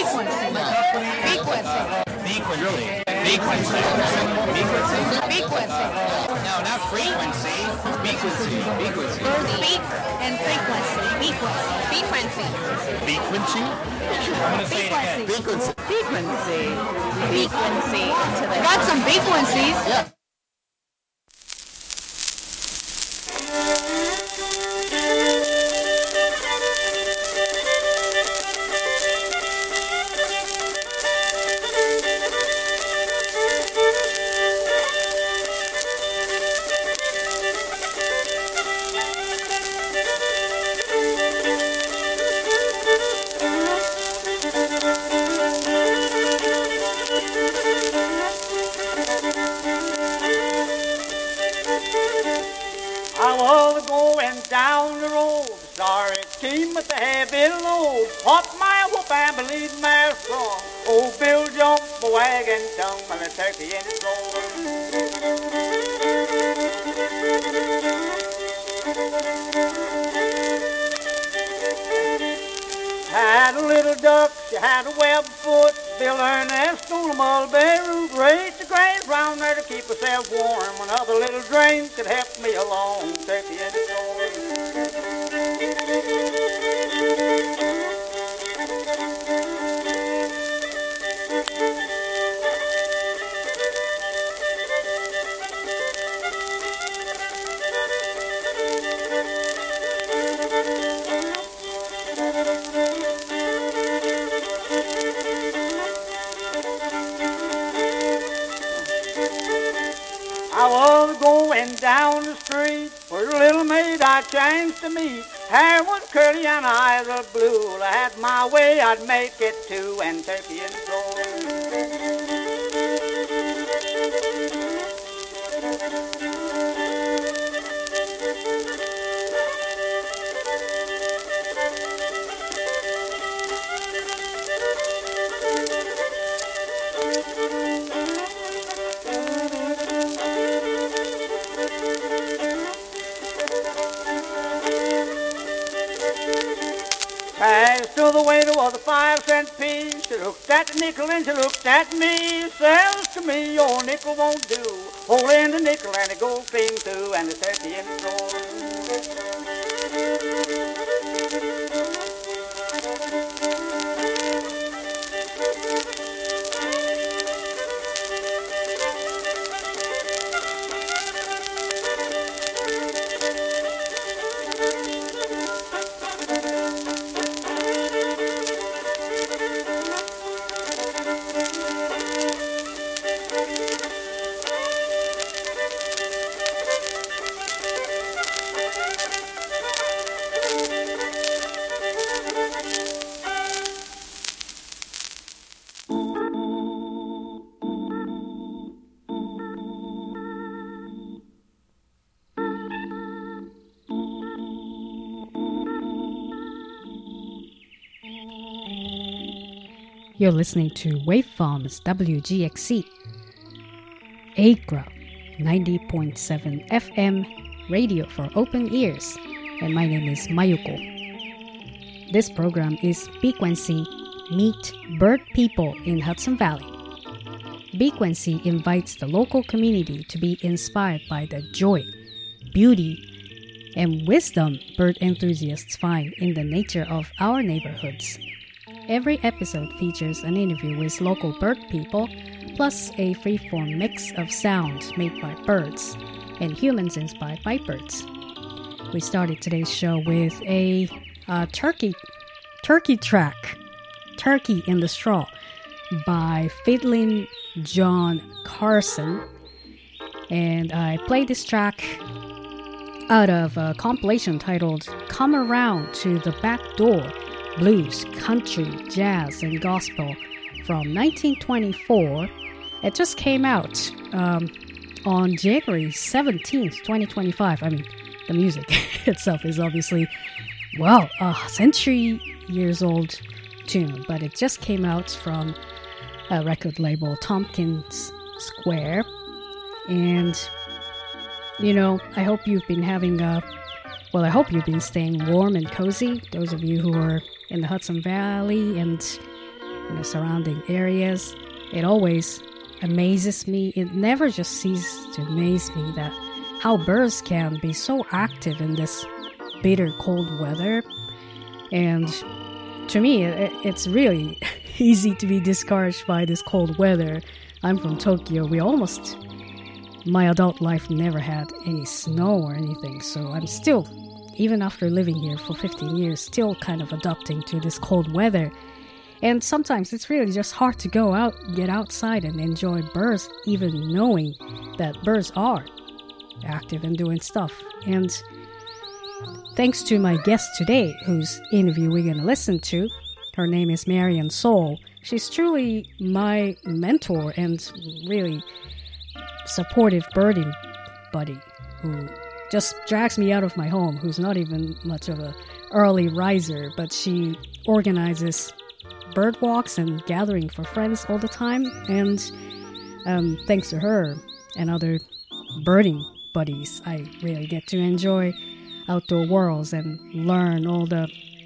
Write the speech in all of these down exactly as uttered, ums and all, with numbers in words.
Frequency. Frequency. Frequency. Frequency. No, not frequency. Frequency. Frequency. Speak and frequency. Frequency. Frequency. I'm going to say it again. Frequency. Frequency. Frequency. Got some frequencies. Yeah. Turkey in its roll. Had a little duck, she had a web foot, Bill her nest on a mulberry root, raised the grass round there to keep herself warm, when other little dreams could help me along, turkey in its roll. Down the street, where a little maid I chanced to meet. Hair was curly and eyes were blue. I had my way, I'd make it too, and turkey in the roll. Passed to the waiter was a five cent piece. She looked at the nickel and she looked at me. Says to me, your nickel won't do. Hold in the nickel and it goes clean through, and the turkey in the roll. You're listening to Waveforms W G X C, Agra, ninety point seven F M, radio for open ears, and my name is Mayuko. This program is Frequency Meet Bird People in Hudson Valley. Frequency invites the local community to be inspired by the joy, beauty, and wisdom bird enthusiasts find in the nature of our neighborhoods. Every episode features an interview with local bird people, plus a free-form mix of sounds made by birds and humans inspired by birds. We started today's show with a uh, turkey turkey track, Turkey in the Straw, by Fiddlin' John Carson. And I played this track out of a compilation titled Come Around to the Back Door, Blues, Country, Jazz, and Gospel from nineteen twenty-four. It just came out um, on January seventeenth, twenty twenty-five. I mean, the music itself is obviously, well, a century years old tune, but it just came out from a record label, Tompkins Square. And, you know, I hope you've been having a, well, I hope you've been staying warm and cozy, those of you who are in the Hudson Valley and in the surrounding areas. It always amazes me. It never just ceases to amaze me that how birds can be so active in this bitter cold weather. And to me, it, it's really easy to be discouraged by this cold weather. I'm from Tokyo. We almost, my adult life never had any snow or anything. So I'm still, even after living here for fifteen years, still kind of adapting to this cold weather. And sometimes it's really just hard to go out, get outside and enjoy birds, even knowing that birds are active and doing stuff. And thanks to my guest today, whose interview we're going to listen to, her name is Marian Soul. She's truly my mentor and really supportive birding buddy who just drags me out of my home, who's not even much of a early riser, but she organizes bird walks and gathering for friends all the time. And um, thanks to her and other birding buddies, I really get to enjoy outdoor worlds and learn all the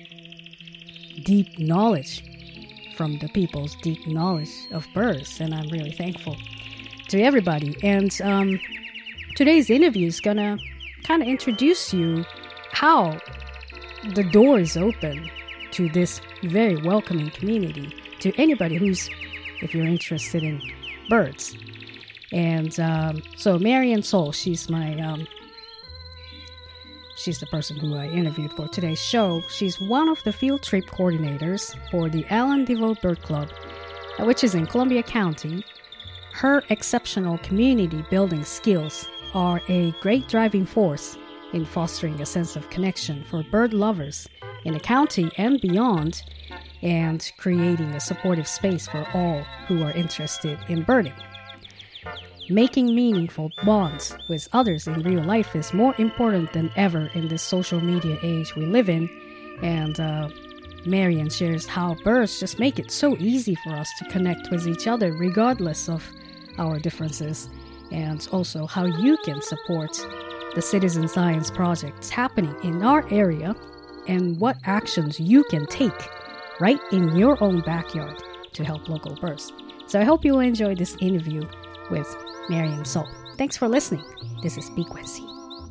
deep knowledge from the people's deep knowledge of birds. And I'm really thankful to everybody. And um, today's interview is gonna kind of introduce you how the door is open to this very welcoming community, to anybody who's, if you're interested in birds. And um, so Marian Soul, she's my, um, she's the person who I interviewed for today's show. She's one of the field trip coordinators for the Alan DeVoe Bird Club, which is in Columbia County. Her exceptional community building skills are a great driving force in fostering a sense of connection for bird lovers in the county and beyond, and creating a supportive space for all who are interested in birding. Making meaningful bonds with others in real life is more important than ever in this social media age we live in, and uh, Marian shares how birds just make it so easy for us to connect with each other regardless of our differences, and also how you can support the citizen science projects happening in our area and what actions you can take right in your own backyard to help local birds. So I hope you will enjoy this interview with Marian Soul. Thanks for listening. This is Be Quincy.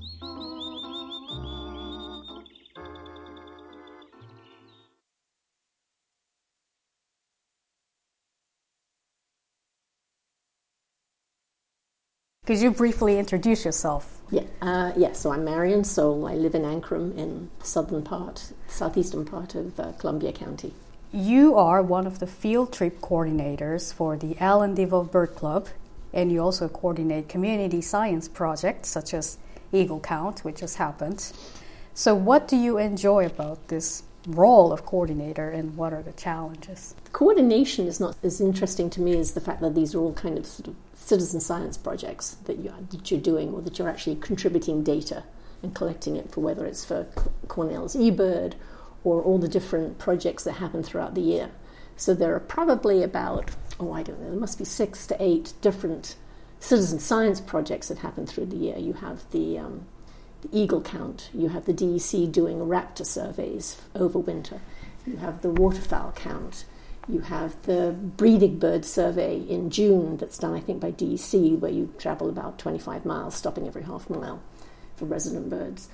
Could you briefly introduce yourself? Yeah, uh, yeah. So I'm Marian Soul. I live in Ankrum in the southern part, southeastern part of uh, Columbia County. You are one of the field trip coordinators for the Alan DeVoe Bird Club, and you also coordinate community science projects such as Eagle Count, which just happened. So what do you enjoy about this role of coordinator, and what are the challenges? Coordination is not as interesting to me as the fact that these are all kind of sort of citizen science projects that, you, that you're doing, or that you're actually contributing data and collecting it for, whether it's for Cornell's eBird or all the different projects that happen throughout the year. So there are probably about, oh, I don't know, there must be six to eight different citizen science projects that happen through the year. You have the, um, the Eagle Count, you have the D E C doing raptor surveys over winter, you have the waterfowl count, you have the breeding bird survey in June that's done, I think, by D E C, where you travel about twenty-five miles, stopping every half mile for resident birds.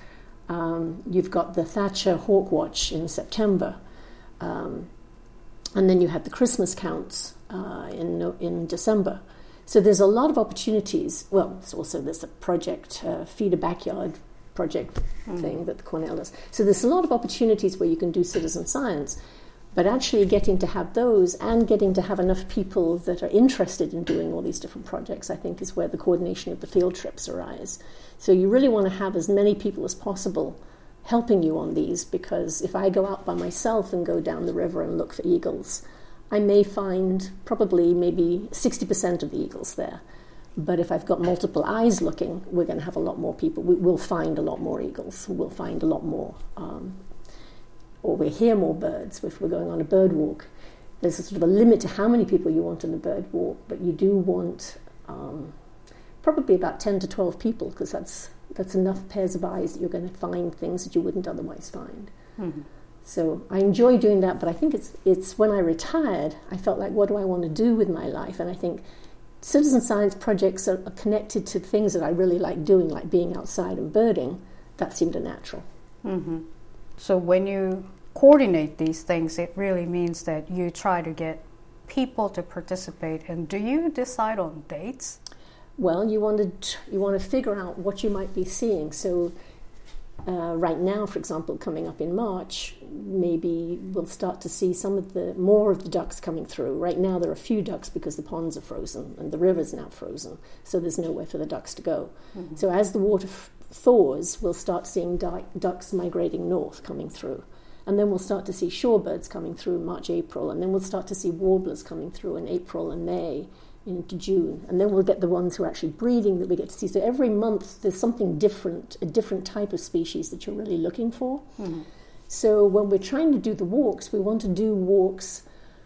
Um, you've got the Thatcher Hawk Watch in September. Um, and then you have the Christmas counts uh, in in December. So there's a lot of opportunities. Well, there's also there's a project, uh, Feed a Backyard project mm. thing that the Cornell does. So there's a lot of opportunities where you can do citizen science. But actually getting to have those and getting to have enough people that are interested in doing all these different projects, I think, is where the coordination of the field trips arise. So you really want to have as many people as possible helping you on these, because if I go out by myself and go down the river and look for eagles, I may find probably maybe sixty percent of the eagles there. But if I've got multiple eyes looking, we're going to have a lot more people. We, we'll find a lot more eagles. We'll find a lot more um, or we hear more birds if we're going on a bird walk. There's a sort of a limit to how many people you want on a bird walk, but you do want um, probably about ten to twelve people, because that's that's enough pairs of eyes that you're going to find things that you wouldn't otherwise find. Mm-hmm. So I enjoy doing that, but I think it's it's when I retired, I felt like, what do I want to do with my life? And I think citizen science projects are, are connected to things that I really like doing, like being outside and birding. That seemed a natural. Mm-hmm. So when you coordinate these things, it really means that you try to get people to participate. And do you decide on dates? Well, you want to you want to figure out what you might be seeing. So uh, right now, for example, coming up in March, maybe we'll start to see some of the more of the ducks coming through. Right now, there are a few ducks because the ponds are frozen and the river's now frozen, so there's nowhere for the ducks to go. Mm-hmm. So as the water f- thaws, we'll start seeing du- ducks migrating north coming through. And then we'll start to see shorebirds coming through in March, April, and then we'll start to see warblers coming through in April and May into June, and then we'll get the ones who are actually breeding that we get to see. So every month there's something different, a different type of species that you're really looking for. Mm-hmm. So when we're trying to do the walks, we want to do walks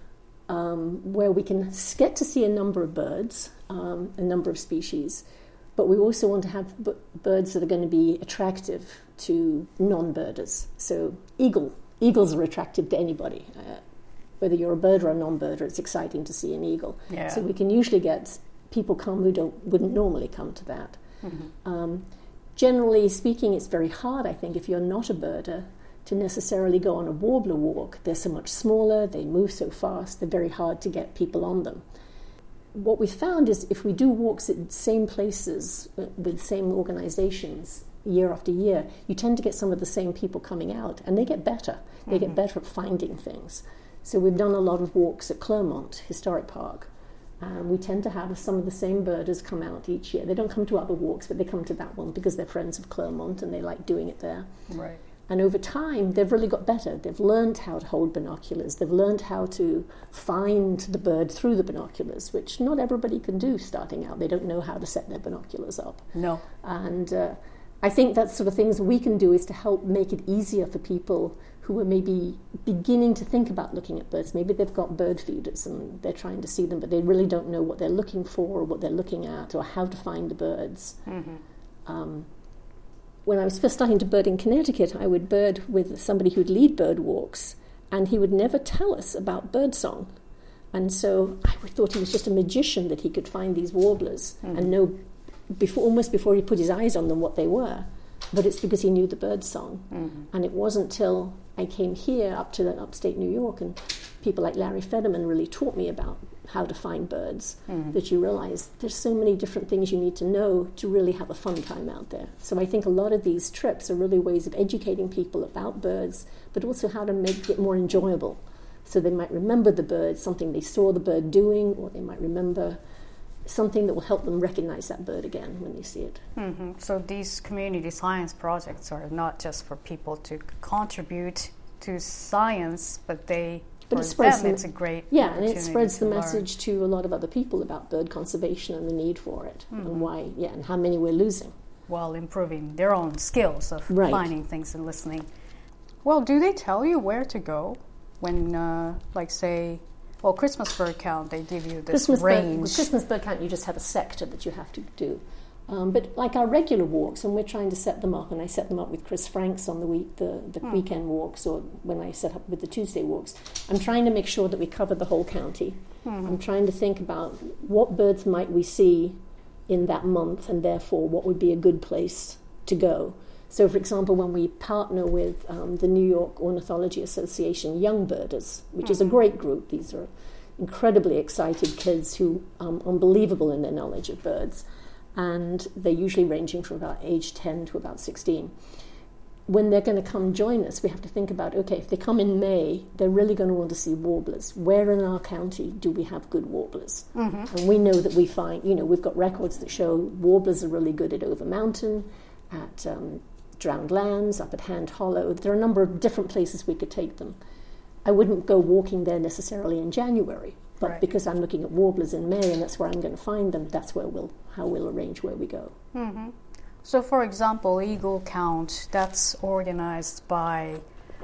um, where we can get to see a number of birds, um, a number of species, but we also want to have b- birds that are going to be attractive to non-birders. So eagle, eagles are attractive to anybody. Uh, Whether you're a birder or a non-birder, it's exciting to see an eagle. Yeah. So we can usually get people come who don't wouldn't normally come to that. Mm-hmm. Um, generally speaking, it's very hard, I think, if you're not a birder, to necessarily go on a warbler walk. They're so much smaller, they move so fast, they're very hard to get people on them. What we found is if we do walks at the same places uh, with same organizations year after year, you tend to get some of the same people coming out, and they get better. They mm-hmm. get better at finding things. So we've done a lot of walks at Clermont Historic Park. Um, we tend to have some of the same birders come out each year. They don't come to other walks, but they come to that one because they're friends of Clermont and they like doing it there. Right. And over time, they've really got better. They've learned how to hold binoculars. They've learned how to find the bird through the binoculars, which not everybody can do starting out. They don't know how to set their binoculars up. No. And uh, I think that's sort of things we can do is to help make it easier for people who are maybe beginning to think about looking at birds. Maybe they've got bird feeders and they're trying to see them, but they really don't know what they're looking for or what they're looking at or how to find the birds. Mm-hmm. Um, when I was first starting to bird in Connecticut, I would bird with somebody who'd lead bird walks, and he would never tell us about birdsong. And so I thought he was just a magician that he could find these warblers mm-hmm. and know before, almost before he put his eyes on them what they were. But it's because he knew the bird song. Mm-hmm. And it wasn't till I came here up to the upstate New York and people like Larry Federman really taught me about how to find birds mm-hmm. that you realize there's so many different things you need to know to really have a fun time out there. So I think a lot of these trips are really ways of educating people about birds, but also how to make it more enjoyable. So they might remember the bird, something they saw the bird doing, or they might remember something that will help them recognize that bird again when they see it. Mm-hmm. So these community science projects are not just for people to contribute to science, but they, but for it spreads them, the, it's a great yeah, and it spreads the learn. message to a lot of other people about bird conservation and the need for it, mm-hmm. and why, yeah, and how many we're losing. While improving their own skills of right. finding things and listening. Well, do they tell you where to go when, uh, like, say, well, Christmas bird count, they give you this Christmas range. Bird, with Christmas bird count, you just have a sector that you have to do. Um, but like our regular walks, and we're trying to set them up, and I set them up with Chris Franks on the week, the, the hmm. weekend walks, or when I set up with the Tuesday walks, I'm trying to make sure that we cover the whole county. Hmm. I'm trying to think about what birds might we see in that month, and therefore what would be a good place to go. So, for example, when we partner with um, the New York Ornithology Association Young Birders, which mm-hmm. is a great group. These are incredibly excited kids who are um, unbelievable in their knowledge of birds. And they're usually ranging from about age ten to about sixteen. When they're going to come join us, we have to think about, okay, if they come in May, they're really going to want to see warblers. Where in our county do we have good warblers? Mm-hmm. And we know that we find, you know, we've got records that show warblers are really good at Over Mountain, at Um, Drowned Lands, up at Hand Hollow. There are a number of different places we could take them. I wouldn't go walking there necessarily in January, but right. because I'm looking at warblers in May and that's where I'm going to find them, that's where we'll how we'll arrange where we go. Mm-hmm. So, for example, Eagle Count, that's organized by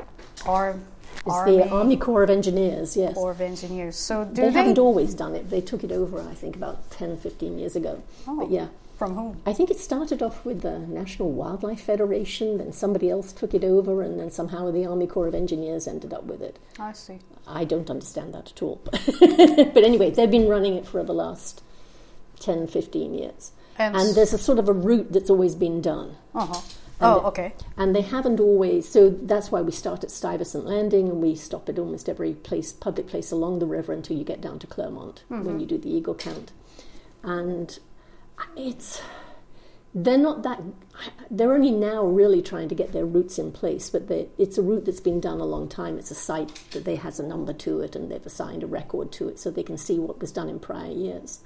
our It's Army, the Army Corps of Engineers, yes. Corps of Engineers. So do they, they haven't always done it. They took it over, I think, about ten, fifteen years ago. Oh. But yeah. From whom? I think it started off with the National Wildlife Federation, then somebody else took it over, and then somehow the Army Corps of Engineers ended up with it. I see. I don't understand that at all. But anyway, they've been running it for the last ten, fifteen years. And, and there's a sort of a route that's always been done. Uh-huh. Oh, okay. And they haven't always, so that's why we start at Stuyvesant Landing and we stop at almost every place, public place along the river until you get down to Clermont mm-hmm. when you do the eagle count. And it's, they're not that, they're only now really trying to get their routes in place, but they, it's a route that's been done a long time. It's a site that they has a number to it and they've assigned a record to it so they can see what was done in prior years.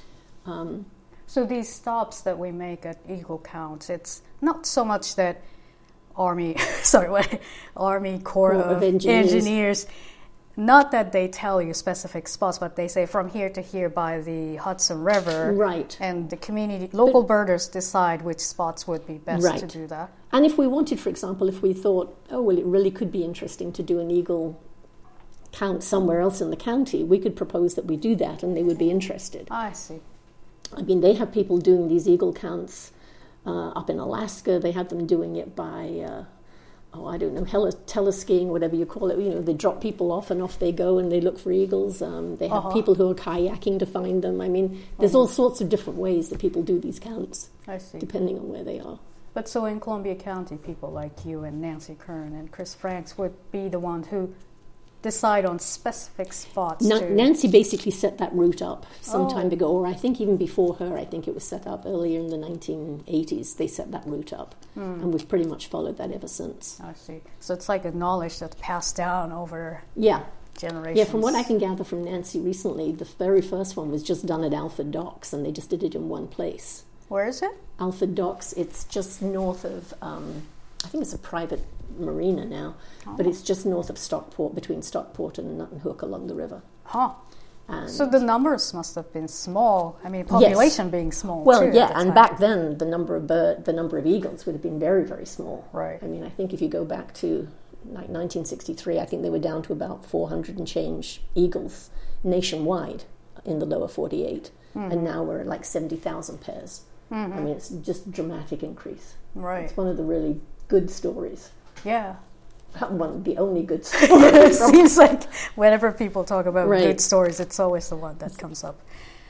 Um, So these stops that we make at eagle counts, it's not so much that Army, sorry, what, Army Corps of, of engineers. engineers, not that they tell you specific spots, but they say from here to here by the Hudson River. Right. And the community, local but, birders decide which spots would be best right. to do that. And if we wanted, for example, if we thought, oh, well, it really could be interesting to do an eagle count somewhere else in the county, we could propose that we do that and they would be interested. I see. I mean, they have people doing these eagle counts uh, up in Alaska. They have them doing it by, uh, oh, I don't know, heli- teleskiing, whatever you call it. You know, they drop people off and off they go and they look for eagles. Um, they have uh-huh. people who are kayaking to find them. I mean, there's uh-huh. all sorts of different ways that people do these counts, I see. Depending on where they are. But so in Columbia County, people like you and Nancy Kern and Chris Franks would be the ones who decide on specific spots. Na- to Nancy basically set that route up some oh. time ago, or I think even before her, I think it was set up earlier in the nineteen eighties, they set that route up. Mm. And we've pretty much followed that ever since. I see. So it's like a knowledge that's passed down over yeah. generations. Yeah, from what I can gather from Nancy recently, the very first one was just done at Alford Docks, and they just did it in one place. Where is it? Alford Docks, it's just north of, um, I think it's a private marina now, oh. but it's just north of Stockport, between Stockport and Nut and Hook along the river. Huh. And so the numbers must have been small. I mean, population yes. being small. Well, too, yeah, and time. Back then the number of bird, the number of eagles would have been very, very small. Right. I mean, I think if you go back to like nineteen sixty-three, I think they were down to about four hundred and change eagles nationwide in the lower forty-eight, mm-hmm. and now we're at like seventy thousand pairs. Mm-hmm. I mean, it's just a dramatic increase. Right. It's one of the really good stories. Yeah. One, the only good story. It seems like whenever people talk about right. good stories, it's always the one that comes up.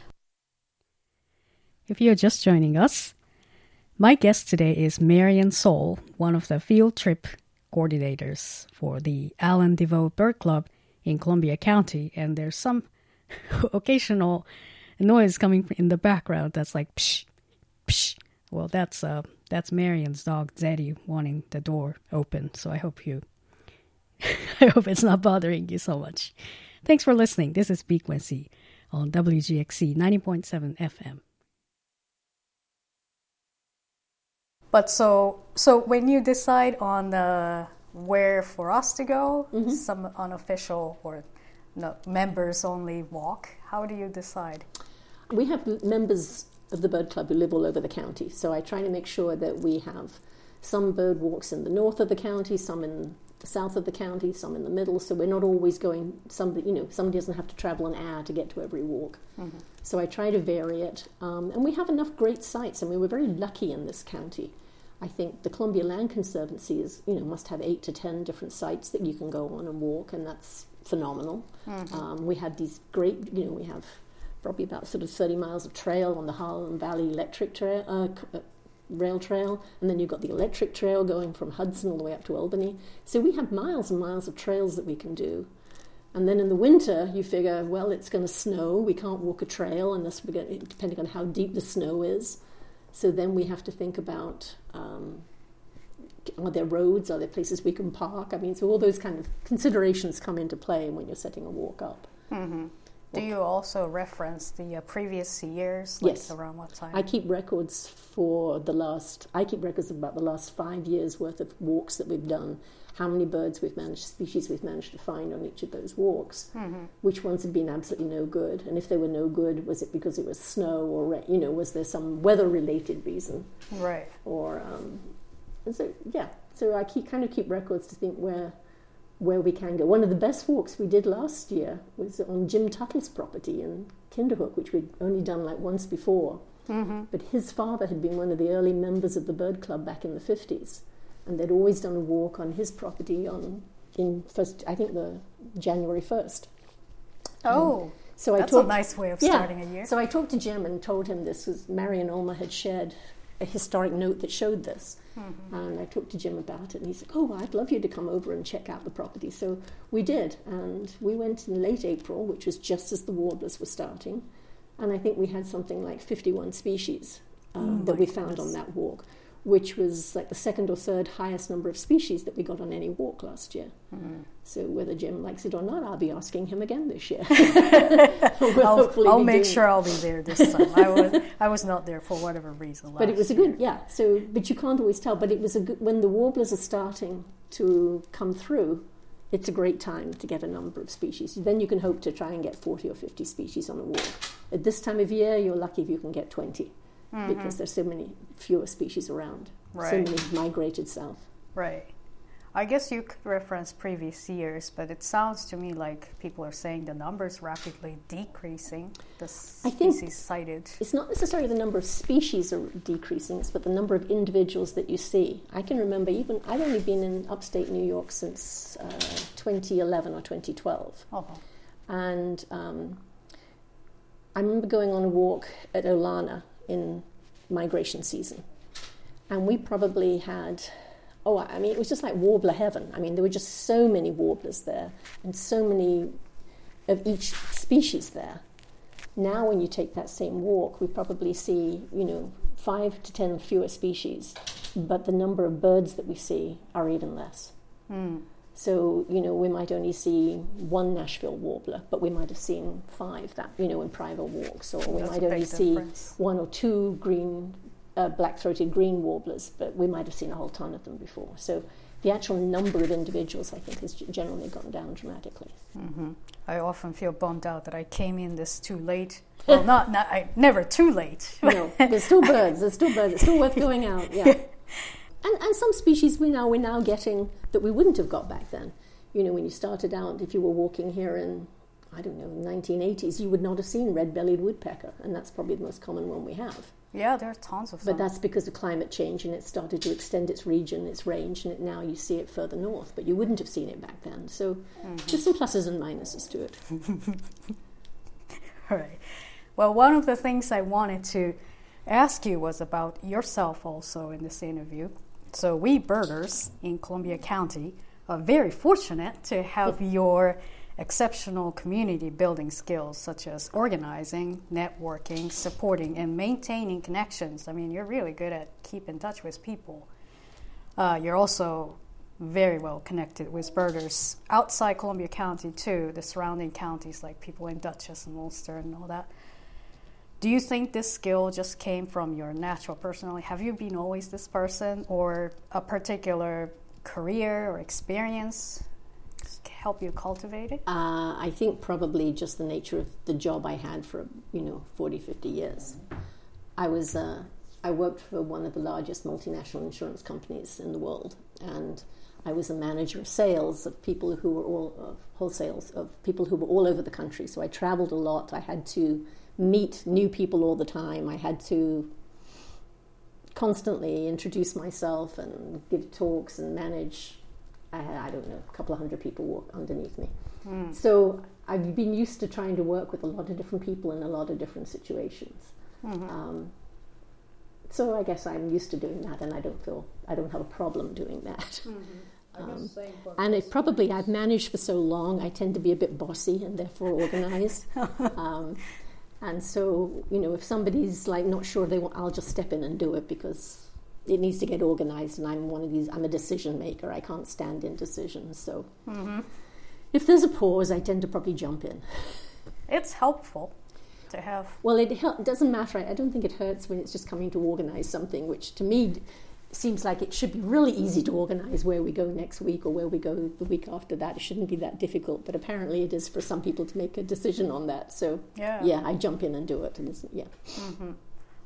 If you're just joining us, my guest today is Marian Soul, one of the field trip coordinators for the Alan DeVoe Bird Club in Columbia County, and there's some occasional noise coming in the background that's like psh, psh. Well, that's uh, that's Marian's dog Zeddy wanting the door open. So I hope you, I hope it's not bothering you so much. Thanks for listening. This is Frequency on W G X C ninety point seven F M. But so so when you decide on the where for us to go, mm-hmm. some unofficial or no, members only walk, how do you decide? We have members of the bird club who live all over the county, so I try to make sure that we have some bird walks in the north of the county, some in the south of the county, some in the middle, so we're not always going, somebody, you know, somebody doesn't have to travel an hour to get to every walk. Mm-hmm. So I try to vary it, um, and we have enough great sites. I mean, we're very lucky in this county. I think the Columbia Land Conservancy is, you know, must have eight to ten different sites that you can go on and walk, and that's phenomenal. Mm-hmm. Um, we had these great, you know, we have probably about sort of thirty miles of trail on the Harlem Valley Electric Trail, uh, Rail Trail, and then you've got the electric trail going from Hudson all the way up to Albany. So we have miles and miles of trails that we can do. And then in the winter, you figure, well, it's going to snow. We can't walk a trail unless we're going, depending on how deep the snow is. So then we have to think about, um, are there roads? Are there places we can park? I mean, so all those kind of considerations come into play when you're setting a walk up. Mm-hmm. Do you also reference the uh, previous years? Like yes. Around what time? I keep records for the last, I keep records of about the last five years worth of walks that we've done, how many birds we've managed, species we've managed to find on each of those walks, mm-hmm. which ones have been absolutely no good, and if they were no good, was it because it was snow or, you know, was there some weather-related reason? Right. Or, um, and so, yeah, so I keep kind of keep records to think where where we can go. One of the best walks we did last year was on Jim Tuttle's property in Kinderhook, which we'd only done like once before. Mm-hmm. But his father had been one of the early members of the bird club back in the fifties, and they'd always done a walk on his property on in first, I think the January first. Oh, um, so that's I talked, a nice way of starting yeah, a year. So I talked to Jim and told him this was Marion Ulmer had shared a historic note that showed this. Mm-hmm. And I talked to Jim about it, and he said, oh, I'd love you to come over and check out the property. So we did, and we went in late April, which was just as the warblers were starting, and I think we had something like fifty-one species um, oh that we found goodness. on that walk, which was like the second or third highest number of species that we got on any walk last year. Mm. So whether Jim likes it or not, I'll be asking him again this year. we'll I'll, I'll make sure I'll be there this time. I was I was not there for whatever reason last But it was a year. good, yeah. So, but you can't always tell. But it was a good, when the warblers are starting to come through, it's a great time to get a number of species. Then you can hope to try and get forty or fifty species on a walk. At this time of year, you're lucky if you can get twenty. Mm-hmm. Because there's so many fewer species around, right. so many migrated south. Right. I guess you could reference previous years, but it sounds to me like people are saying the numbers rapidly decreasing, the I think species cited. It's not necessarily the number of species are decreasing, it's but the number of individuals that you see. I can remember even, I've only been in upstate New York since uh, twenty eleven or twenty twelve. Oh. And um, I remember going on a walk at Olana in migration season, and we probably had oh I mean it was just like warbler heaven. I mean there were just so many warblers there and so many of each species there. Now when you take that same walk, we probably see you know five to ten fewer species, but the number of birds that we see are even less. Mm. So, you know, we might only see one Nashville warbler, but we might have seen five that, you know, in private walks. Or we That's might only see difference. one or two green, uh, black-throated green warblers, but we might have seen a whole ton of them before. So the actual number of individuals, I think, has generally gone down dramatically. Mm-hmm. I often feel bummed out that I came in this too late. Well, not, not I, never too late. No, there's still birds. There's still birds. It's still worth going out, yeah. And, and some species we now we're now getting that we wouldn't have got back then. You know, when you started out, if you were walking here in, I don't know, nineteen eighties, you would not have seen red-bellied woodpecker, and that's probably the most common one we have. Yeah, there are tons of them. But that's because of climate change, and it started to extend its region, its range, and it, now you see it further north, but you wouldn't have seen it back then. So mm-hmm. there's some pluses and minuses to it. All right. Well, one of the things I wanted to ask you was about yourself also in this interview. So we birders in Columbia County are very fortunate to have your exceptional community building skills such as organizing, networking, supporting, and maintaining connections. I mean, you're really good at keeping in touch with people. Uh, you're also very well connected with birders outside Columbia County too, the surrounding counties like people in Dutchess and Ulster and all that. Do you think this skill just came from your natural personality? Have you been always this person, or a particular career or experience help you cultivate it? Uh, I think probably just the nature of the job I had for, you know, forty, fifty years. I was, uh, I worked for one of the largest multinational insurance companies in the world, and I was a manager of sales of people who were all, of wholesales, of people who were all over the country. So I traveled a lot. I had to meet new people all the time. I had to constantly introduce myself and give talks and manage, I, had, I don't know, a couple of hundred people walk underneath me. Mm. So I've been used to trying to work with a lot of different people in a lot of different situations. Mm-hmm. Um, so I guess I'm used to doing that, and I don't feel, I don't have a problem doing that. Mm-hmm. Um, and it probably, I've managed for so long, I tend to be a bit bossy and therefore organized. um, And so, you know, if somebody's like not sure they want, I'll just step in and do it because it needs to get organized. And I'm one of these, I'm a decision maker. I can't stand indecision. So mm-hmm. if there's a pause, I tend to probably jump in. It's helpful to have. Well, it hel- doesn't matter. I don't think it hurts when it's just coming to organize something, which to me seems like it should be really easy to organize where we go next week or where we go the week after that. It shouldn't be that difficult, but apparently it is for some people to make a decision on that. So yeah, yeah I jump in and do it. And it's, yeah. Mm-hmm.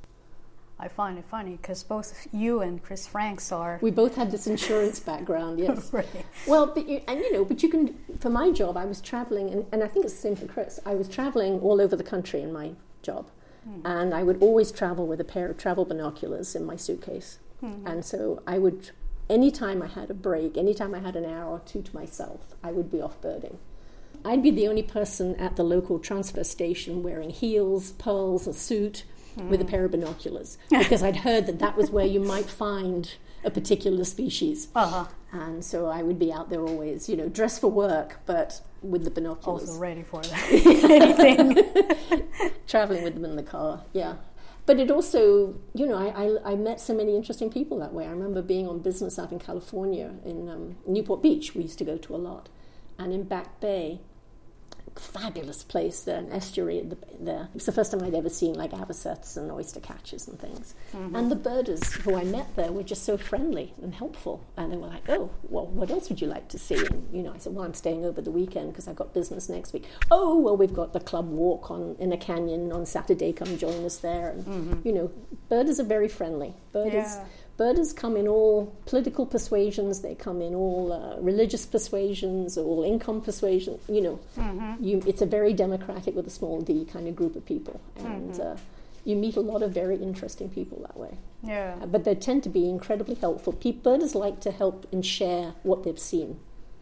I find it funny because both you and Chris Franks are... We both had this insurance background, yes. Right. Well, but you, and you know, but you can, for my job, I was traveling, and, and I think it's the same for Chris. I was traveling all over the country in my job. Mm. And I would always travel with a pair of travel binoculars in my suitcase. Mm. And so I would, anytime I had a break, anytime I had an hour or two to myself, I would be off birding. I'd be the only person at the local transfer station wearing heels, pearls, a suit, mm. with a pair of binoculars, because I'd heard that that was where you might find a particular species. Uh-huh. And so I would be out there always, you know, dressed for work, but with the binoculars. Also ready for that. Anything. Traveling with them in the car, yeah. But it also, you know, I, I, I met so many interesting people that way. I remember being on business out in California, in um, Newport Beach, we used to go to a lot. And in Back Bay, fabulous place there, an estuary at the, there. It's the first time I'd ever seen like avocets and oyster catchers and things. Mm-hmm. And the birders who I met there were just so friendly and helpful. And they were like, oh, well, what else would you like to see? And, you know, I said, well, I'm staying over the weekend because I've got business next week. Oh, well, we've got the club walk on in a canyon on Saturday. Come join us there. And, mm-hmm. you know, birders are very friendly. Birders... Yeah. Birders come in all political persuasions, they come in all uh, religious persuasions, all income persuasions, you know. Mm-hmm. You, it's a very democratic with a small d kind of group of people. And mm-hmm. uh, you meet a lot of very interesting people that way. Yeah. Uh, but they tend to be incredibly helpful. Pe- birders like to help and share what they've seen.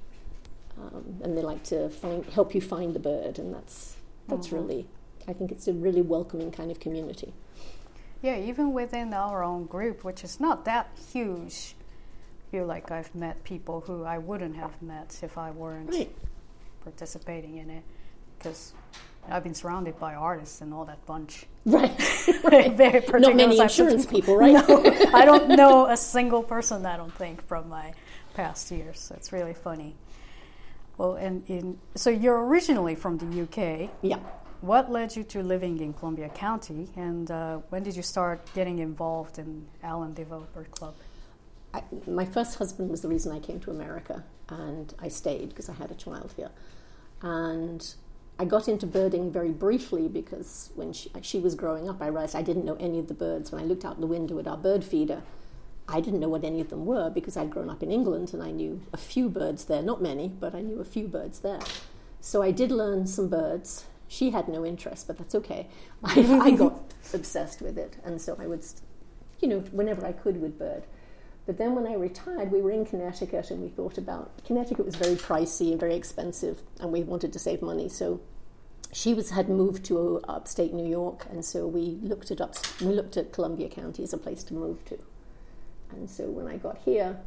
Um, and they like to find, help you find the bird. And that's, that's mm-hmm. really, I think it's a really welcoming kind of community. Yeah, even within our own group, which is not that huge, I feel like I've met people who I wouldn't have met if I weren't right. participating in it. Because I've been surrounded by artists and all that bunch. Right. right. Very particular. Not many insurance people, people right? No, I don't know a single person, I don't think, from my past years. So it's really funny. Well, and in, so you're originally from the U K. Yeah. What led you to living in Columbia County, and uh, when did you start getting involved in Alan DeVoe Bird Club? I, my first husband was the reason I came to America, and I stayed because I had a child here. And I got into birding very briefly because when she, she was growing up, I realized I didn't know any of the birds. When I looked out the window at our bird feeder, I didn't know what any of them were because I'd grown up in England and I knew a few birds there, not many, but I knew a few birds there. So I did learn some birds. She had no interest, but that's okay. I, I got obsessed with it, and so I would, you know, whenever I could would bird. But then when I retired, we were in Connecticut, and we thought about, Connecticut was very pricey and very expensive, and we wanted to save money. So she was had moved to upstate New York, and so we looked at up, we looked at Columbia County as a place to move to. And so when I got here,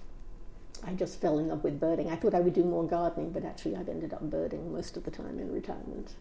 I just fell in love with birding. I thought I would do more gardening, but actually I've ended up birding most of the time in retirement.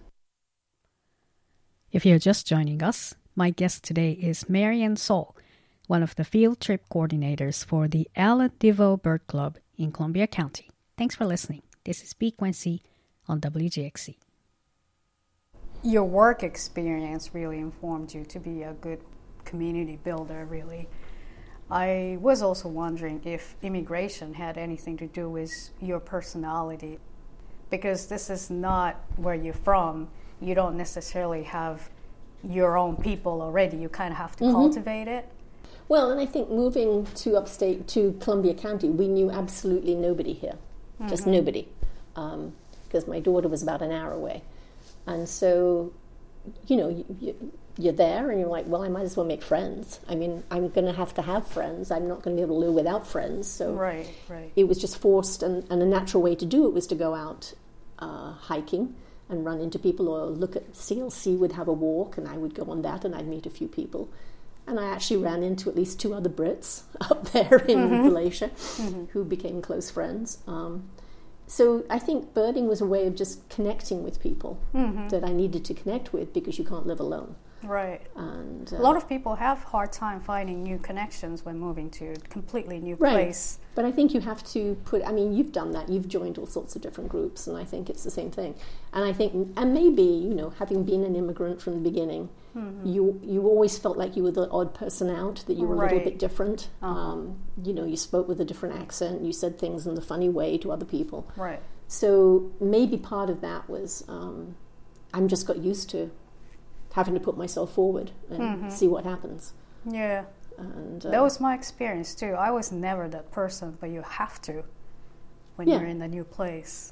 If you're just joining us, my guest today is Marianne Saul, one of the field trip coordinators for the Alan DeVoe Bird Club in Columbia County. Thanks for listening. This is Bee Quincy on W G X C. Your work experience really informed you to be a good community builder, really. I was also wondering if immigration had anything to do with your personality, because this is not where you're from. You don't necessarily have your own people already. You kind of have to mm-hmm. cultivate it. Well, and I think moving to upstate, to Columbia County, we knew absolutely nobody here. Mm-hmm. Just nobody. Um, because my daughter was about an hour away. And so, you know, you, you, you're there and you're like, well, I might as well make friends. I mean, I'm going to have to have friends. I'm not going to be able to live without friends. So right, right. It was just forced, and, and a natural way to do it was to go out uh, hiking and run into people, or look at C L C would have a walk, and I would go on that, and I'd meet a few people. And I actually ran into at least two other Brits up there in mm-hmm. Galatia mm-hmm. who became close friends. Um, so I think birding was a way of just connecting with people mm-hmm. that I needed to connect with, because you can't live alone. Right. And uh, a lot of people have hard time finding new connections when moving to a completely new right. place. But I think you have to put, I mean, you've done that. You've joined all sorts of different groups, and I think it's the same thing. And I think, and maybe, you know, having been an immigrant from the beginning, mm-hmm. you you always felt like you were the odd person out, that you were right. a little bit different. Uh-huh. Um, you know, you spoke with a different accent, you said things in the funny way to other people. Right. So maybe part of that was, um, I'm just got used to having to put myself forward and mm-hmm. see what happens. Yeah. And, uh, that was my experience too. I was never that person, but you have to when yeah. you're in a new place.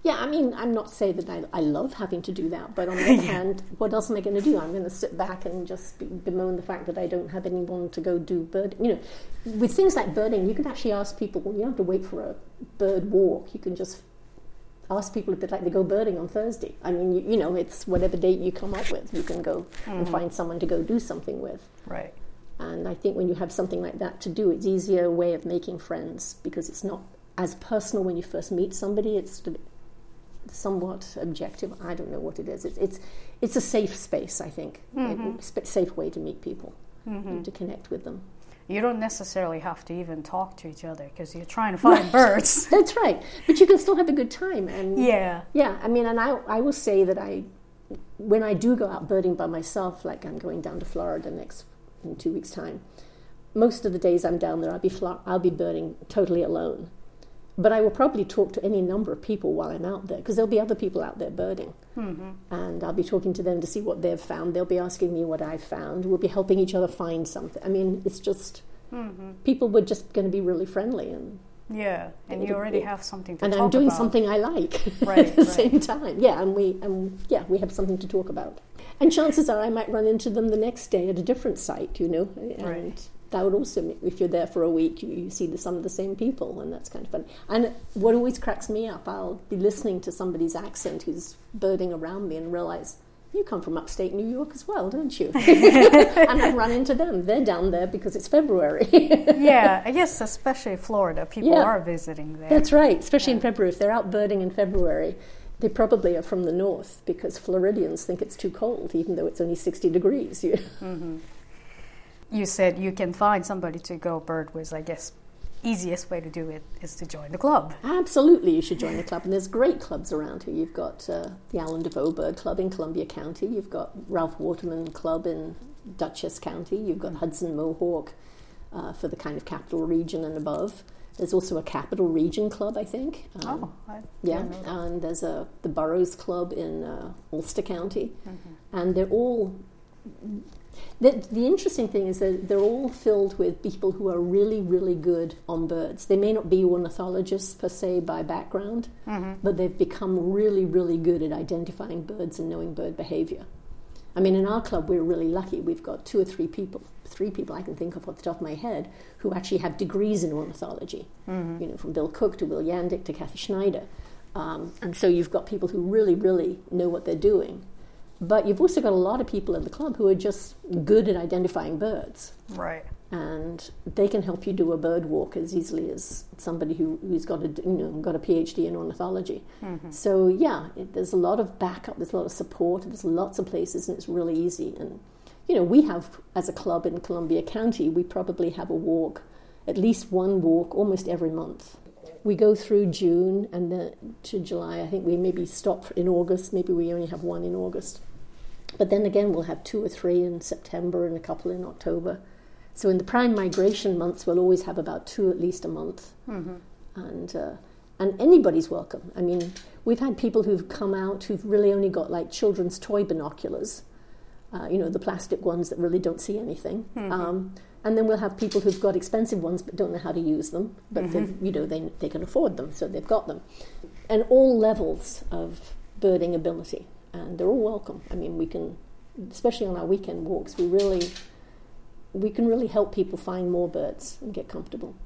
Yeah, I mean, I'm not saying that I, I love having to do that, but on the other hand, what else am I going to do? I'm going to sit back and just be, bemoan the fact that I don't have anyone to go do birding. You know, with things like birding, you can actually ask people, well, you don't have to wait for a bird walk. You can just ask people if they'd like to go birding on Thursday. I mean, you, you know, it's whatever date you come up with, you can go mm-hmm. and find someone to go do something with. Right. And I think when you have something like that to do, it's easier way of making friends because it's not as personal when you first meet somebody. It's somewhat objective. I don't know what it is. It's it's, it's a safe space, I think. Mm-hmm. A safe way to meet people, mm-hmm. to connect with them. You don't necessarily have to even talk to each other because you're trying to find right. birds. That's right. But you can still have a good time. And yeah. Yeah, I mean, and I, I will say that I, when I do go out birding by myself, like I'm going down to Florida next in two weeks' time, most of the days I'm down there, I'll be fl- I'll be birding totally alone. But I will probably talk to any number of people while I'm out there because there'll be other people out there birding. Mm-hmm. And I'll be talking to them to see what they've found. They'll be asking me what I've found. We'll be helping each other find something. I mean, it's just, mm-hmm. people were just going to be really friendly. And yeah, and you already it, have something to and talk I'm doing about. something I like right, at the right. same time. Yeah, and we, and yeah, we have something to talk about. And chances are I might run into them the next day at a different site, you know. And right. that would also, if you're there for a week, you, you see the, some of the same people, and that's kind of fun. And what always cracks me up, I'll be listening to somebody's accent who's birding around me and realize, you come from upstate New York as well, don't you? And I run into them. They're down there because it's February. Yeah, I guess especially Florida, people yeah. are visiting there. That's right, especially yeah. in February. If they're out birding in February, they probably are from the north because Floridians think it's too cold, even though it's only sixty degrees. You know? Mm-hmm. You said you can find somebody to go bird with. I guess easiest way to do it is to join the club. Absolutely, you should join the club. And there's great clubs around here. You've got uh, the Alan DeVoe Bird Club in Columbia County. You've got Ralph Waterman Club in Dutchess County. You've got Hudson Mohawk uh, for the kind of capital region and above. There's also a Capital Region Club, I think. Um, oh, I yeah. know that. And there's a the Burroughs Club in uh, Ulster County. Mm-hmm. And they're all... The, the interesting thing is that they're all filled with people who are really, really good on birds. They may not be ornithologists per se by background, mm-hmm. but they've become really, really good at identifying birds and knowing bird behavior. I mean, in our club, we're really lucky. We've got two or three people, three people I can think of off the top of my head, who actually have degrees in ornithology, mm-hmm. you know, from Bill Cook to Will Yandick to Kathy Schneider. Um, and so you've got people who really, really know what they're doing. But you've also got a lot of people in the club who are just good at identifying birds. Right. And they can help you do a bird walk as easily as somebody who, who's got a, you know, got a PhD in ornithology. Mm-hmm. So, yeah, it, there's a lot of backup, there's a lot of support, there's lots of places, and it's really easy. And, you know, we have, as a club in Columbia County, we probably have a walk, at least one walk, almost every month. We go through June and then to July. I think we maybe stop in August. Maybe we only have one in August. But then again, we'll have two or three in September and a couple in October. So in the prime migration months, we'll always have about two at least a month. Mm-hmm. And uh, and anybody's welcome. I mean, we've had people who've come out who've really only got like children's toy binoculars, uh, you know, the plastic ones that really don't see anything. Mm-hmm. Um, and then we'll have people who've got expensive ones but don't know how to use them. But mm-hmm. you know, they they can afford them, so they've got them. And all levels of birding ability. And they're all welcome. I mean, we can, especially on our weekend walks, we really, we can really help people find more birds and get comfortable.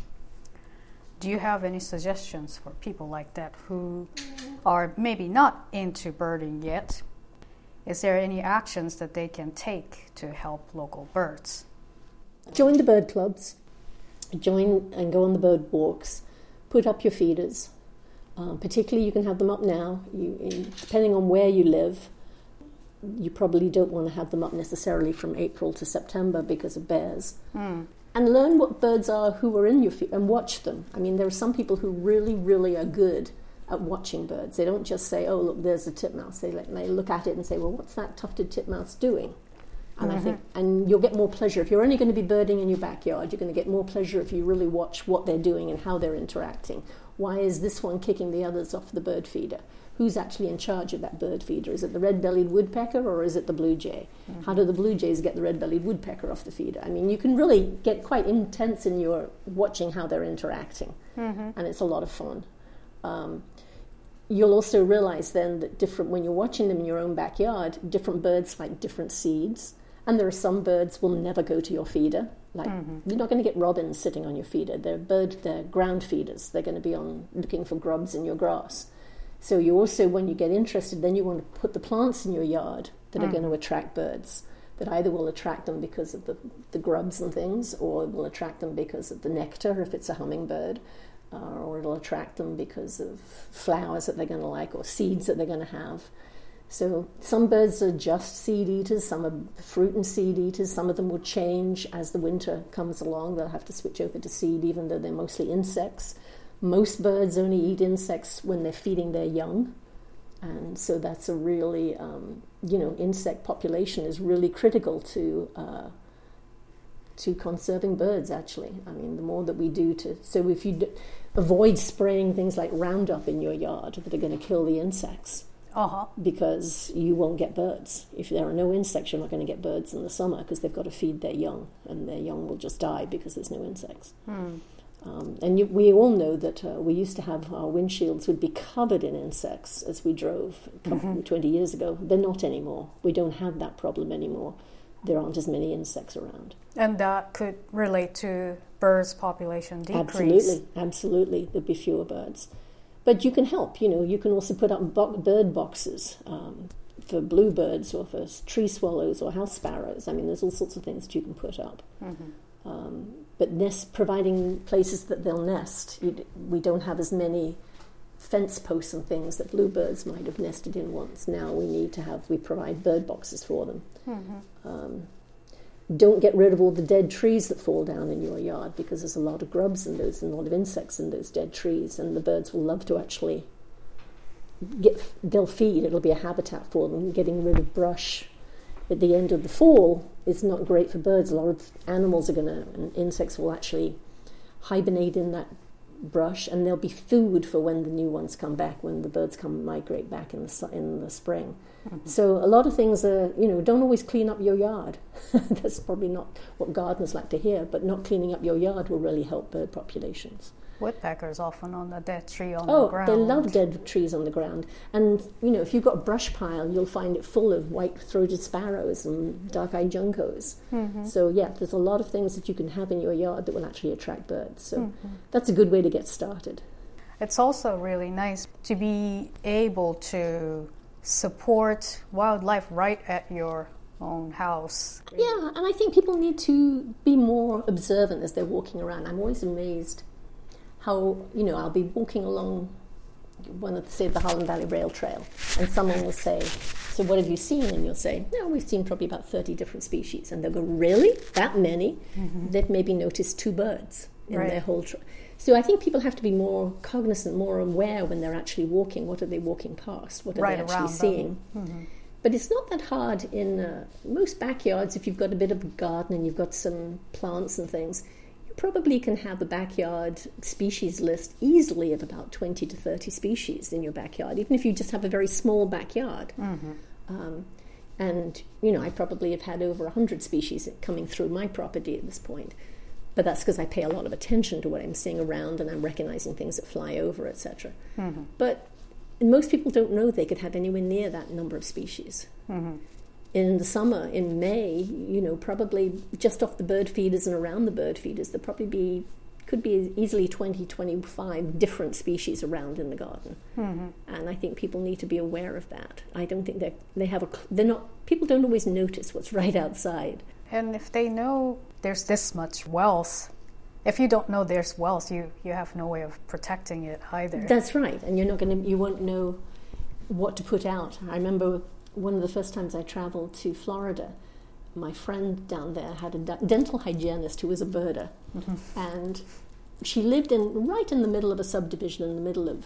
Do you have any suggestions for people like that who are maybe not into birding yet? Is there any actions that they can take to help local birds? Join the bird clubs. Join and go on the bird walks. Put up your feeders. Um, particularly, you can have them up now. You, in, depending on where you live, you probably don't want to have them up necessarily from April to September because of bears. Mm. And learn what birds are who are in your feed and watch them. I mean, there are some people who really, really are good at watching birds. They don't just say, "Oh, look, there's a titmouse." They like, they look at it and say, "Well, what's that tufted titmouse doing?" And mm-hmm. I think, and you'll get more pleasure if you're only going to be birding in your backyard. You're going to get more pleasure if you really watch what they're doing and how they're interacting. Why is this one kicking the others off the bird feeder? Who's actually in charge of that bird feeder? Is it the red-bellied woodpecker or is it the blue jay? Mm-hmm. How do the blue jays get the red-bellied woodpecker off the feeder? I mean, you can really get quite intense in your watching how they're interacting, mm-hmm. and it's a lot of fun. Um, you'll also realize then that different, when you're watching them in your own backyard, different birds like different seeds. And there are some birds will never go to your feeder. Like, mm-hmm. you're not going to get robins sitting on your feeder. They're bird, they're ground feeders. They're going to be on looking for grubs in your grass. So you also, when you get interested, then you want to put the plants in your yard that mm. are going to attract birds, that either will attract them because of the, the grubs and things, or will attract them because of the nectar, if it's a hummingbird, uh, or it'll attract them because of flowers that they're going to like, or seeds that they're going to have. So some birds are just seed eaters, some are fruit and seed eaters. Some of them will change as the winter comes along. They'll have to switch over to seed, even though they're mostly insects. Most birds only eat insects when they're feeding their young. And so that's a really, um, you know, insect population is really critical to uh, to conserving birds, actually. I mean, the more that we do to... So if you d- avoid spraying things like Roundup in your yard that are going to kill the insects, uh-huh. because you won't get birds. If there are no insects, you're not going to get birds in the summer because they've got to feed their young, and their young will just die because there's no insects. Hmm. Um, and you, we all know that uh, we used to have our windshields would be covered in insects as we drove a couple, mm-hmm. twenty years ago. They're not anymore. We don't have that problem anymore. There aren't as many insects around. And that could relate to birds' population decrease. Absolutely, absolutely. There'd be fewer birds. But you can help, you know, you can also put up bo- bird boxes um, for bluebirds or for tree swallows or house sparrows. I mean, there's all sorts of things that you can put up. Mm-hmm. Um, but nest, providing places that they'll nest. You, we don't have as many fence posts and things that bluebirds might have nested in once. Now we need to have, we provide bird boxes for them. Mm-hmm. Um, don't get rid of all the dead trees that fall down in your yard, because there's a lot of grubs in those and a lot of insects in those dead trees, and the birds will love to actually get, they'll feed, it'll be a habitat for them. Getting rid of brush at the end of the fall is not great for birds. A lot of animals are going to, and insects will actually hibernate in that brush, and there'll be food for when the new ones come back, when the birds come migrate back in the in the spring. Mm-hmm. So a lot of things are, you know, don't always clean up your yard. That's probably not what gardeners like to hear, but not cleaning up your yard will really help bird populations. Woodpeckers often on the dead tree on oh, the ground. Oh, they love dead trees on the ground. And, you know, if you've got a brush pile, you'll find it full of white-throated sparrows and dark-eyed juncos. Mm-hmm. So, yeah, there's a lot of things that you can have in your yard that will actually attract birds. So mm-hmm. that's a good way to get started. It's also really nice to be able to support wildlife right at your own house. Yeah, and I think people need to be more observant as they're walking around. I'm always amazed how, you know, I'll be walking along one of the, say, the Harlem Valley Rail Trail, and someone will say, so what have you seen? And you'll say, no, we've seen probably about thirty different species. And they'll go, really? That many? Mm-hmm. They've maybe noticed two birds in right. their whole trail. So I think people have to be more cognizant, more aware when they're actually walking. What are they walking past? What are right they actually seeing? Mm-hmm. But it's not that hard in uh, most backyards. If you've got a bit of a garden and you've got some plants and things, you probably can have a backyard species list easily of about twenty to thirty species in your backyard, even if you just have a very small backyard. Mm-hmm. Um, and, you know, I probably have had over one hundred species coming through my property at this point. But that's because I pay a lot of attention to what I'm seeing around, and I'm recognizing things that fly over, et cetera. Mm-hmm. But most people don't know they could have anywhere near that number of species. Mm-hmm. In the summer, in May, you know, probably just off the bird feeders and around the bird feeders, there probably be could be easily twenty, twenty-five different species around in the garden. Mm-hmm. And I think people need to be aware of that. I don't think they they have a they're not people don't always notice what's right outside. And if they know there's this much wealth, if you don't know there's wealth, you, you have no way of protecting it either. That's right, and you're not going to, you won't know what to put out. I remember one of the first times I traveled to Florida, my friend down there had a d- dental hygienist who was a birder, mm-hmm. and she lived in right in the middle of a subdivision in the middle of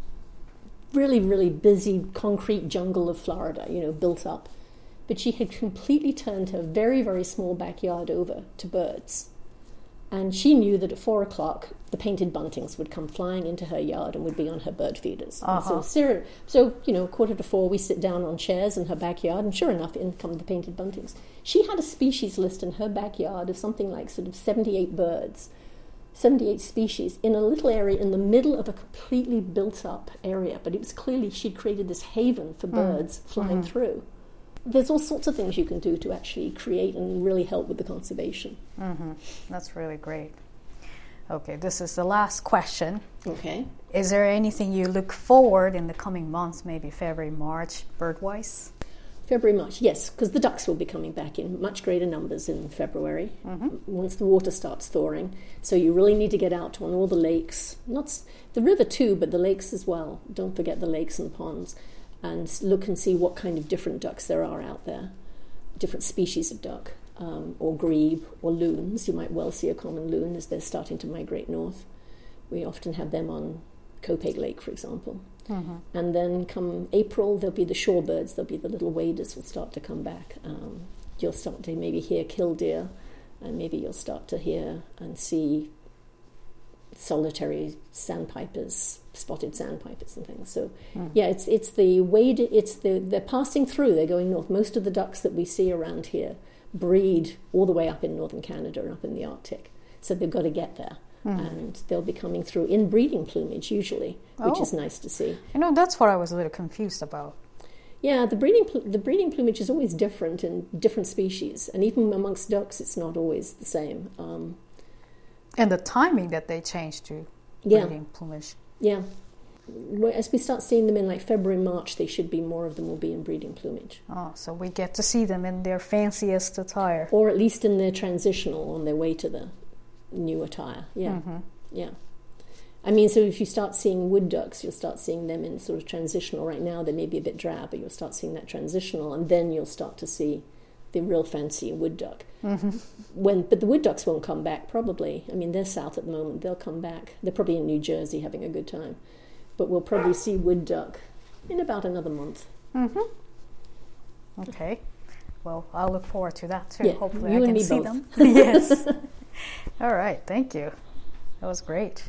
really, really busy concrete jungle of Florida, you know, built up. But she had completely turned her very, very small backyard over to birds. And she knew that at four o'clock, the painted buntings would come flying into her yard and would be on her bird feeders. Uh-huh. So, so, you know, quarter to four, we sit down on chairs in her backyard, and sure enough, in come the painted buntings. She had a species list in her backyard of something like sort of seventy-eight birds seventy-eight species in a little area in the middle of a completely built-up area. But it was clearly she'd created this haven for birds mm. flying mm-hmm. through. There's all sorts of things you can do to actually create and really help with the conservation. Mm-hmm. That's really great. Okay, this is the last question. Okay. Is there anything you look forward in the coming months, maybe February, March, bird-wise? February, March, yes, because the ducks will be coming back in much greater numbers in February, mm-hmm. once the water starts thawing. So you really need to get out on all the lakes, not the river too, but the lakes as well. Don't forget the lakes and ponds, and look and see what kind of different ducks there are out there, different species of duck, um, or grebe, or loons. You might well see a common loon as they're starting to migrate north. We often have them on Copaig Lake, for example. Mm-hmm. And then come April, there'll be the shorebirds, there'll be the little waders will start to come back. Um, you'll start to maybe hear killdeer, and maybe you'll start to hear and see solitary sandpipers, spotted sandpipers and things. So mm. yeah, it's it's the wade, it's the they're passing through, they're going north. Most of the ducks that we see around here breed all the way up in northern Canada and up in the Arctic. So they've got to get there. Mm. And they'll be coming through in breeding plumage usually, which oh. is nice to see. You know, that's what I was a little confused about. Yeah, the breeding pl- the breeding plumage is always different in different species, and even amongst ducks, it's not always the same. Um, and the timing that they change to breeding yeah. plumage. Yeah. As we start seeing them in like February, March, they should be, more of them will be in breeding plumage. Oh, so we get to see them in their fanciest attire. Or at least in their transitional on their way to the new attire, yeah, mm-hmm. yeah. I mean, so if you start seeing wood ducks, you'll start seeing them in sort of transitional. Right now, they may be a bit drab, but you'll start seeing that transitional, and then you'll start to see the real fancy wood duck. Mm-hmm. When, but the wood ducks won't come back, probably. I mean, they're south at the moment. They'll come back. They're probably in New Jersey having a good time. But we'll probably see wood duck in about another month. Mm-hmm. Okay. Well, I'll look forward to that, too. Yeah, hopefully you I and can me see both. them. Yes. All right, thank you. That was great.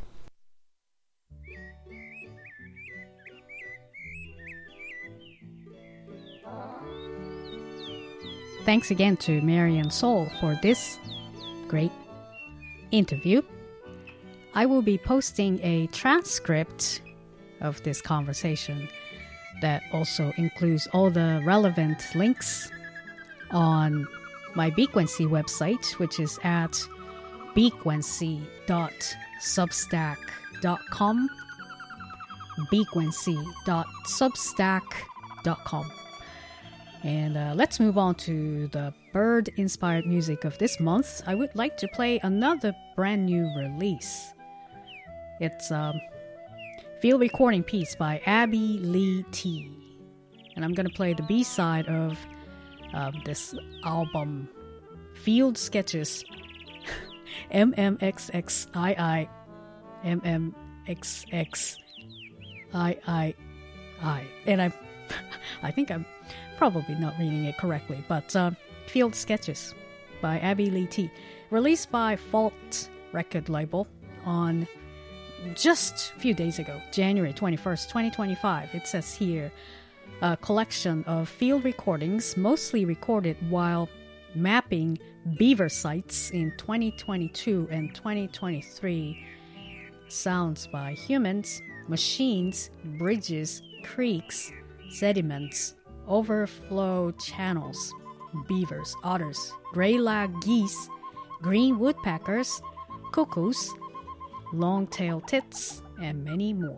Thanks again to Marianne Sol for this great interview. I will be posting a transcript of this conversation that also includes all the relevant links on my Bequency website, which is at bequency dot substack dot com. bequency dot substack dot com. And uh, let's move on to the bird-inspired music of this month. I would like to play another brand new release. It's a field recording piece by Abby Lee T. And I'm going to play the B-side of um, this album, Field Sketches, M M X X I I, M M X X I I I. And I, I think I'm probably not reading it correctly, but uh, Field Sketches by Abby Lee T. Released by Fault record label on just a few days ago, January twenty-first, twenty twenty-five. It says here, a collection of field recordings, mostly recorded while mapping beaver sites in twenty twenty-two and twenty twenty-three. Sounds by humans, machines, bridges, creeks, sediments, overflow channels, beavers, otters, gray-lag geese, green woodpeckers, cuckoos, long-tailed tits, and many more.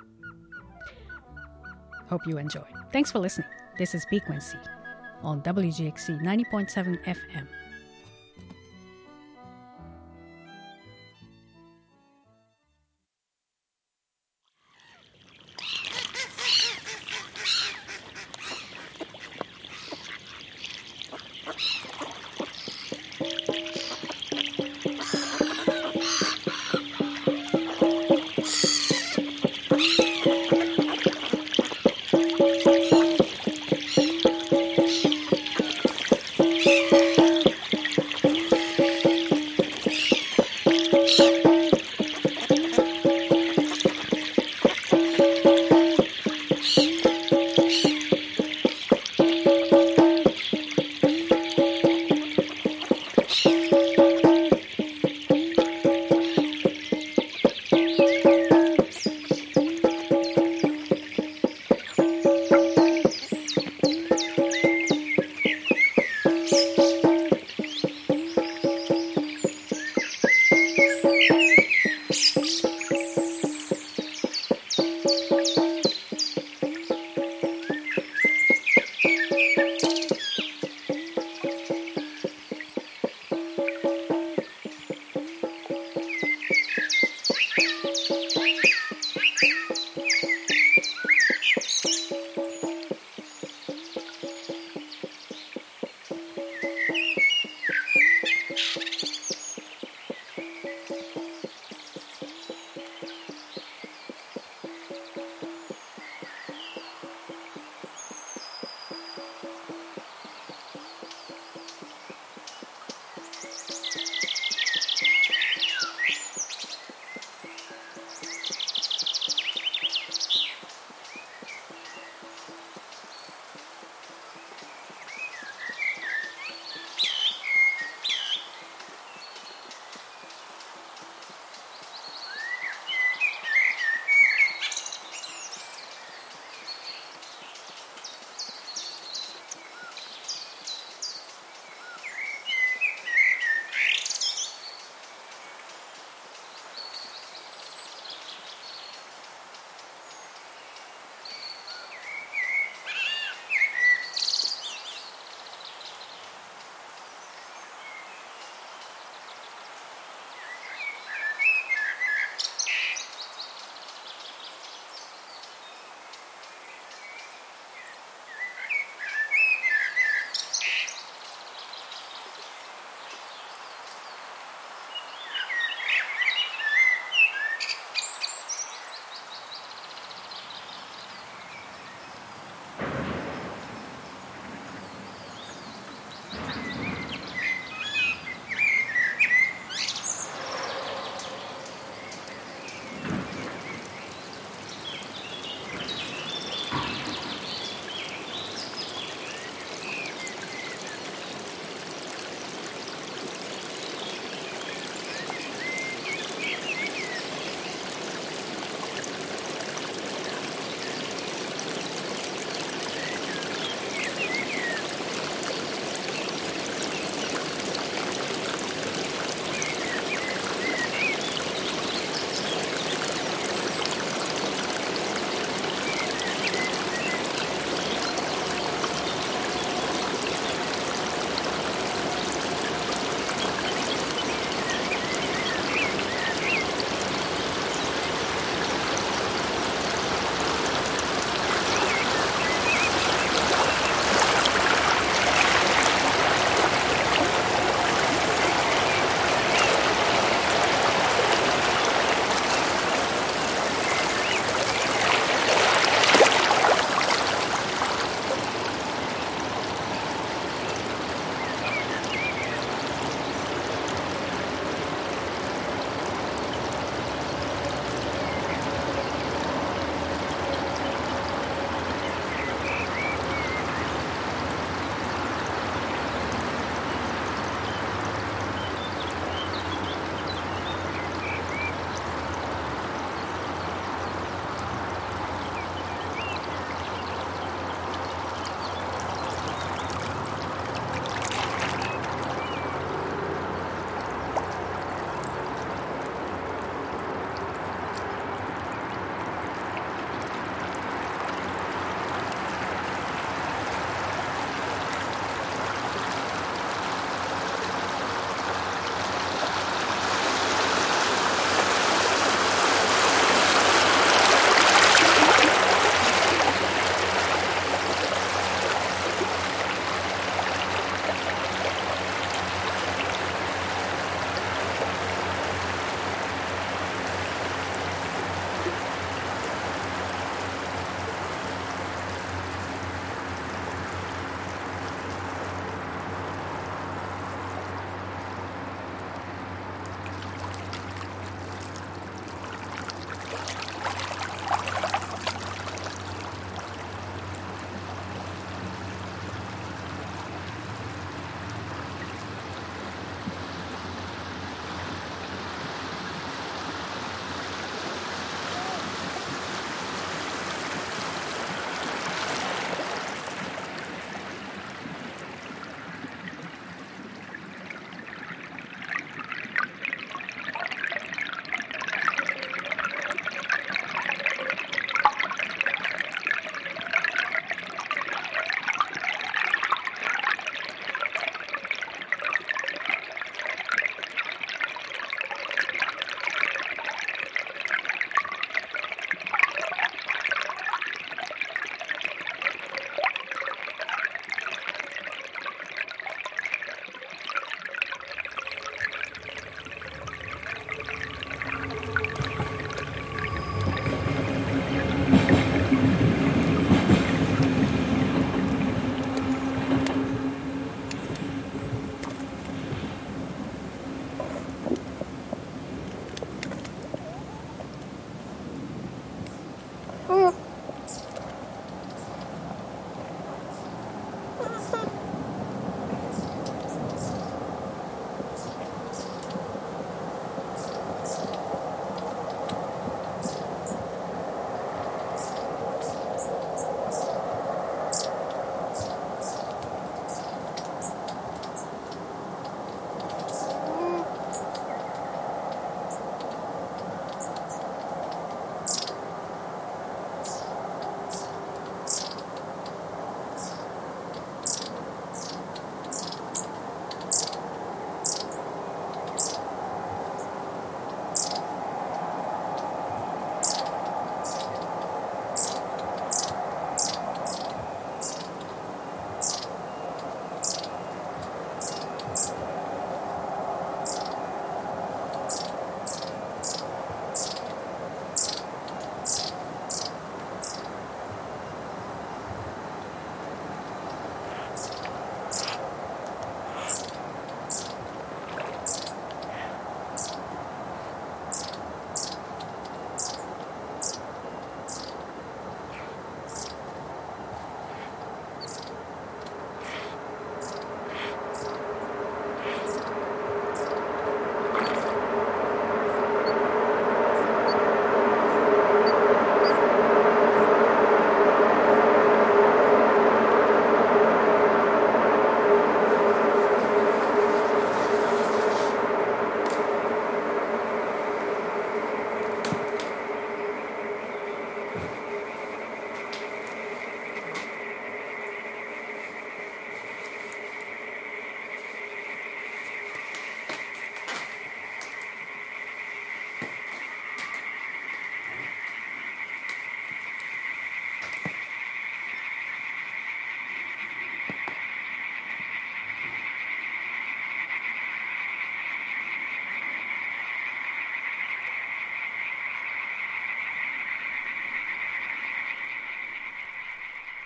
Hope you enjoy. Thanks for listening. This is Bequency on W G X C ninety point seven F M.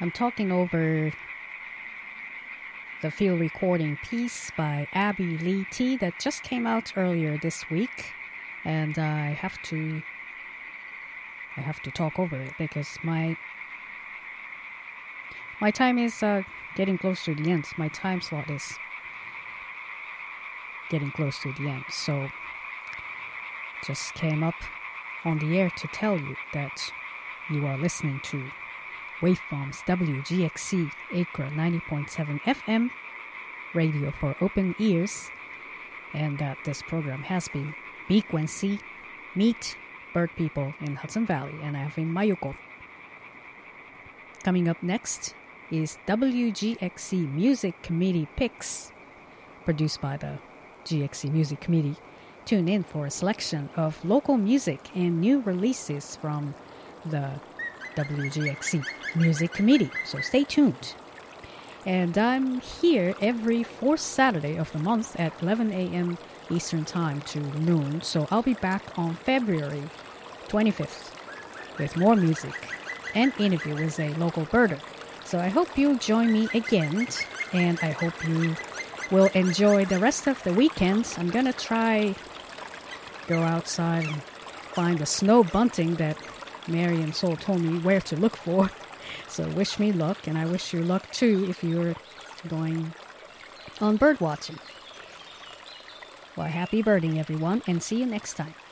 I'm talking over the field recording piece by Abby Lee T that just came out earlier this week, and uh, I have to I have to talk over it because my my time is uh, getting close to the end. My time slot is getting close to the end, so just came up on the air to tell you that you are listening to Waveforms W G X C Acra ninety point seven F M, radio for open ears, and that this program has been Bequency, Meet Bird People in Hudson Valley, and I have been Mayuko. Coming up next is W G X C Music Committee Picks, produced by the G X C Music Committee. Tune in for a selection of local music and new releases from the W G X C Music Committee, so stay tuned. And I'm here every fourth Saturday of the month at eleven a.m. Eastern Time to noon, so I'll be back on February twenty-fifth with more music and interview with a local birder. So I hope you'll join me again, and I hope you will enjoy the rest of the weekend. I'm gonna try go outside and find the snow bunting that Mary and Sol told me where to look for. So wish me luck, and I wish you luck too if you're going on bird watching. Well, happy birding everyone, and see you next time.